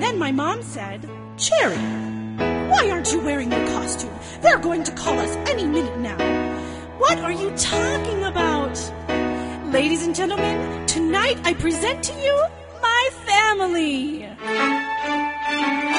Then my mom said, Cherry, why aren't you wearing your costume? They're going to call us any minute now. What are you talking about? Ladies and gentlemen, tonight I present to you my family.